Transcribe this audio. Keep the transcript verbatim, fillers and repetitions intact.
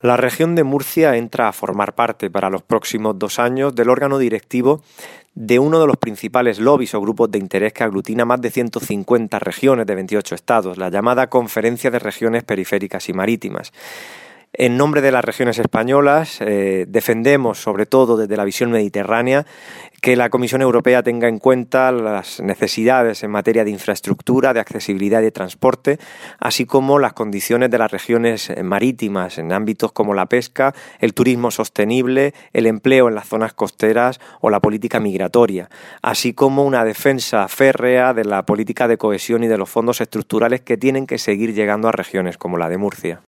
La región de Murcia entra a formar parte para los próximos dos años del órgano directivo de uno de los principales lobbies o grupos de interés que aglutina más de ciento cincuenta regiones de veintiocho estados, la llamada Conferencia de Regiones Periféricas y Marítimas. En nombre de las regiones españolas, eh, defendemos, sobre todo desde la visión mediterránea, que la Comisión Europea tenga en cuenta las necesidades en materia de infraestructura, de accesibilidad y de transporte, así como las condiciones de las regiones marítimas en ámbitos como la pesca, el turismo sostenible, el empleo en las zonas costeras o la política migratoria, así como una defensa férrea de la política de cohesión y de los fondos estructurales que tienen que seguir llegando a regiones como la de Murcia.